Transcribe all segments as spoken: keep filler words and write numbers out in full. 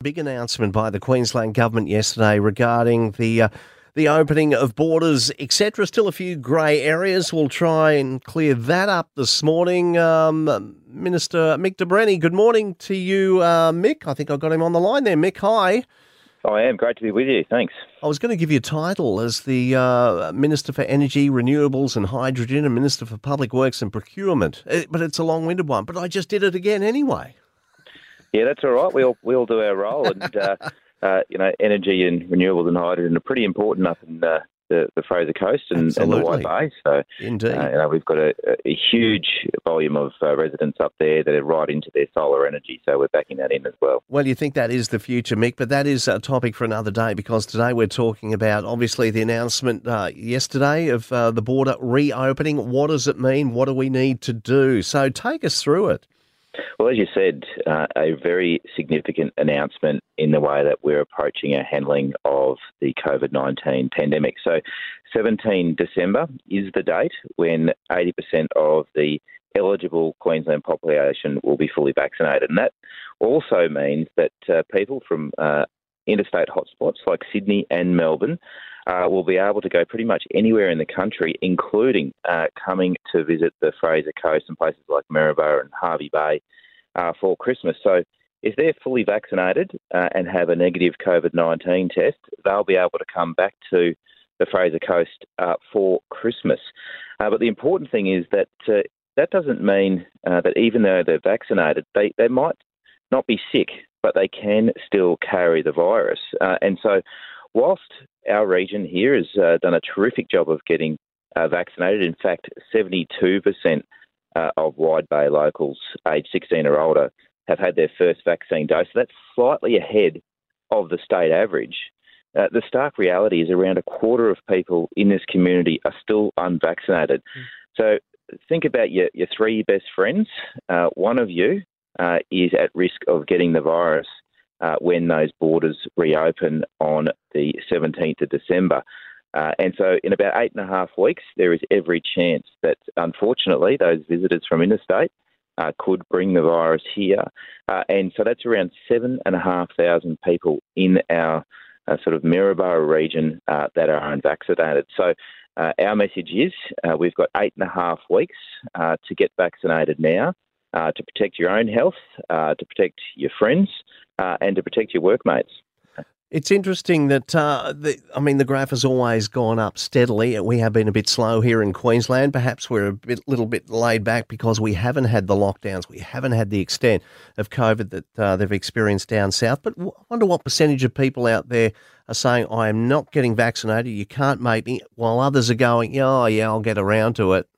Big announcement by the Queensland Government yesterday regarding the uh, the opening of borders, et cetera. Still a few grey areas. We'll try and clear that up this morning. Um, Minister Mick de Brenni, good morning to you, uh, Mick. I think I got him on the line there. Mick, hi. I am. Great to be with you. Thanks. I was going to give you a title as the uh, Minister for Energy, Renewables and Hydrogen and Minister for Public Works and Procurement, Uh, but it's a long-winded one. But I just did it again anyway. Yeah, that's all right. We all we all do our role, and uh, uh, you know, energy and renewables and hydrogen are pretty important up in uh, the the Fraser Coast and, and the Wide Bay. So, indeed, uh, you know, we've got a, a huge volume of uh, residents up there that are right into their solar energy. So we're backing that in as well. Well, you think that is the future, Mick, but that is a topic for another day because today we're talking about obviously the announcement uh, yesterday of uh, the border reopening. What does it mean? What do we need to do? So take us through it. Well, as you said, uh, a very significant announcement in the way that we're approaching our handling of the COVID nineteen pandemic. So seventeenth December is the date when eighty percent of the eligible Queensland population will be fully vaccinated. And that also means that uh, people from uh, interstate hotspots like Sydney and Melbourne Uh, will be able to go pretty much anywhere in the country, including uh, coming to visit the Fraser Coast and places like Maryborough and Hervey Bay uh, for Christmas. So if they're fully vaccinated uh, and have a negative COVID nineteen test, they'll be able to come back to the Fraser Coast uh, for Christmas. Uh, but the important thing is that uh, that doesn't mean uh, that even though they're vaccinated, they, they might not be sick, but they can still carry the virus. Uh, and so whilst our region here has uh, done a terrific job of getting uh, vaccinated, in fact, seventy-two percent uh, of Wide Bay locals aged sixteen or older have had their first vaccine dose. So that's slightly ahead of the state average. Uh, the stark reality is around a quarter of people in this community are still unvaccinated. Mm. So think about your, your three best friends. Uh, one of you uh, is at risk of getting the virus Uh, when those borders reopen on the seventeenth of December. Uh, and so in about eight and a half weeks, there is every chance that, unfortunately, those visitors from interstate uh, could bring the virus here. Uh, and so that's around seven and a half thousand people in our uh, sort of Maryborough region uh, that are unvaccinated. So uh, our message is uh, we've got eight and a half weeks uh, to get vaccinated now. Uh, to protect your own health, uh, to protect your friends, uh, and to protect your workmates. It's interesting that, uh, the, I mean, the graph has always gone up steadily. We have been a bit slow here in Queensland. Perhaps we're a bit, little bit laid back because we haven't had the lockdowns. We haven't had the extent of COVID that uh, they've experienced down south. But I wonder what percentage of people out there are saying, I am not getting vaccinated, you can't make me, while others are going, oh, yeah, I'll get around to it.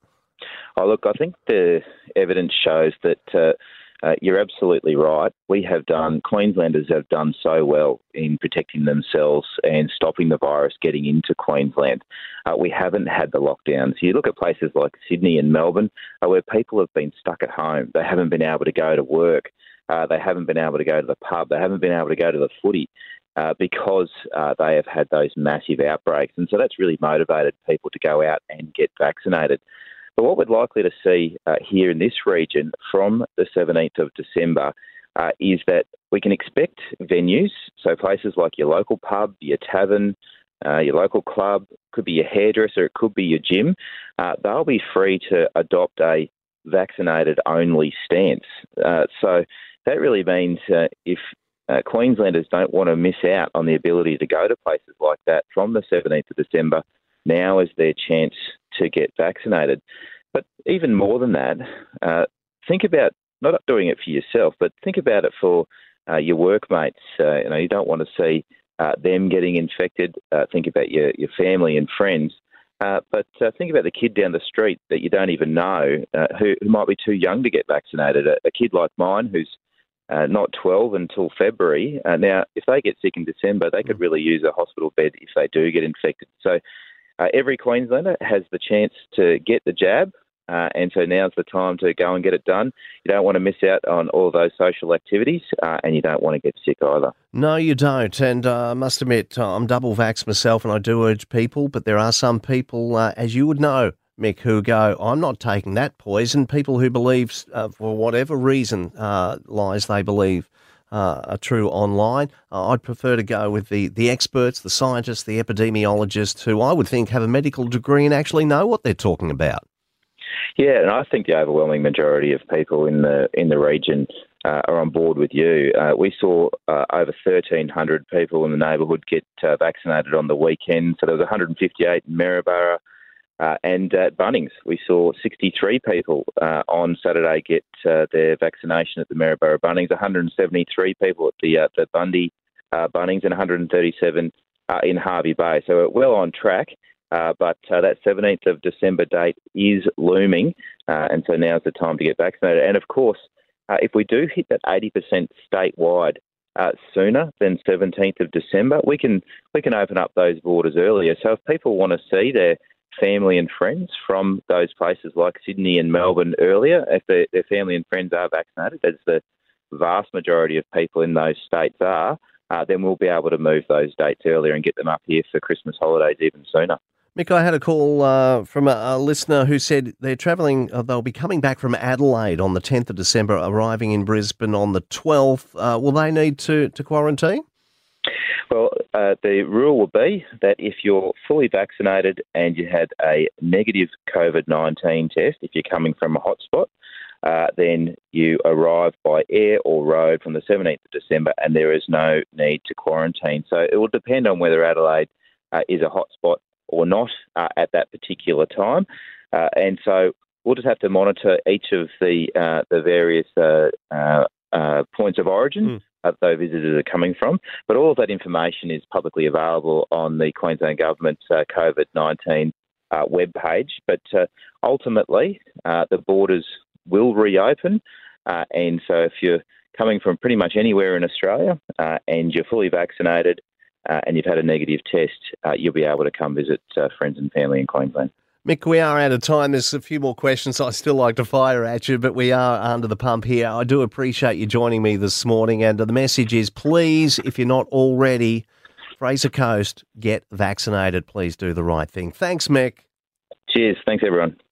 Oh, look, I think the evidence shows that uh, uh, you're absolutely right. We have done, Queenslanders have done so well in protecting themselves and stopping the virus getting into Queensland. Uh, we haven't had the lockdowns. You look at places like Sydney and Melbourne uh, where people have been stuck at home. They haven't been able to go to work. Uh, they haven't been able to go to the pub. They haven't been able to go to the footy uh, because uh, they have had those massive outbreaks. And so that's really motivated people to go out and get vaccinated. But what we're likely to see uh, here in this region from the seventeenth of December uh, is that we can expect venues, so places like your local pub, your tavern, uh, your local club, could be your hairdresser, it could be your gym, uh, they'll be free to adopt a vaccinated-only stance. Uh, so that really means uh, if uh, Queenslanders don't want to miss out on the ability to go to places like that from the seventeenth of December, now is their chance to get vaccinated. But even more than that, uh, think about not doing it for yourself, but think about it for uh, your workmates. Uh, you know, you don't want to see uh, them getting infected. Uh, think about your, your family and friends. Uh, but uh, think about the kid down the street that you don't even know uh, who, who might be too young to get vaccinated. A, a kid like mine who's uh, not twelve until February. Uh, now, if they get sick in December, they could really use a hospital bed if they do get infected. So Uh, every Queenslander has the chance to get the jab, uh, and so now's the time to go and get it done. You don't want to miss out on all those social activities, uh, and you don't want to get sick either. No, you don't, and uh, I must admit, uh, I'm double vaxxed myself, and I do urge people, but there are some people, uh, as you would know, Mick, who go, I'm not taking that poison. People who believe, uh, for whatever reason, uh, lies they believe, uh, are true online. Uh, I'd prefer to go with the, the experts, the scientists, the epidemiologists, who I would think have a medical degree and actually know what they're talking about. Yeah, and I think the overwhelming majority of people in the in the region uh, are on board with you. Uh, we saw uh, over thirteen hundred people in the neighbourhood get uh, vaccinated on the weekend. So there was one hundred fifty-eight in Maryborough. Uh, and at Bunnings, we saw sixty-three people uh, on Saturday get uh, their vaccination at the Maryborough Bunnings, one hundred seventy-three people at the, uh, the Bundy uh, Bunnings, and one hundred thirty-seven uh, in Hervey Bay. So we're well on track. Uh, but uh, that seventeenth of December date is looming, uh, and so now's the time to get vaccinated. And of course, uh, if we do hit that eighty percent statewide uh, sooner than seventeenth of December, we can we can open up those borders earlier. So if people want to see their family and friends from those places like Sydney and Melbourne earlier, if their, their family and friends are vaccinated, as the vast majority of people in those states are, uh, then we'll be able to move those dates earlier and get them up here for Christmas holidays even sooner. Mick, I had a call uh, from a, a listener who said they're travelling, uh, they'll be coming back from Adelaide on the tenth of December, arriving in Brisbane on the twelfth. Uh, will they need to, to quarantine? Well, uh, the rule will be that if you're fully vaccinated and you had a negative COVID nineteen test, if you're coming from a hotspot, uh, then you arrive by air or road from the seventeenth of December and there is no need to quarantine. So it will depend on whether Adelaide uh, is a hotspot or not uh, at that particular time. Uh, and so we'll just have to monitor each of the uh, the various uh, uh, uh, points of origin mm. that those visitors are coming from. But all of that information is publicly available on the Queensland Government's uh, COVID nineteen uh, webpage. But uh, ultimately, uh, the borders will reopen. Uh, and so if you're coming from pretty much anywhere in Australia uh, and you're fully vaccinated, Uh, and you've had a negative test, uh, you'll be able to come visit uh, friends and family in Queensland. Mick, we are out of time. There's a few more questions I'd still like to fire at you, but we are under the pump here. I do appreciate you joining me this morning, and the message is, please, if you're not already, Fraser Coast, get vaccinated. Please do the right thing. Thanks, Mick. Cheers. Thanks, everyone.